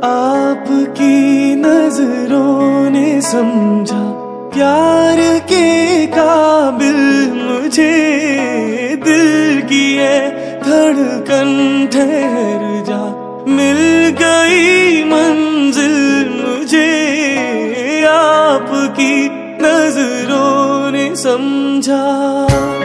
आपकी नजरों ने समझा प्यार के काबिल मुझे, दिल की है धड़कन ठहर जा, मिल गई मंजिल मुझे, आपकी नजरों ने समझा।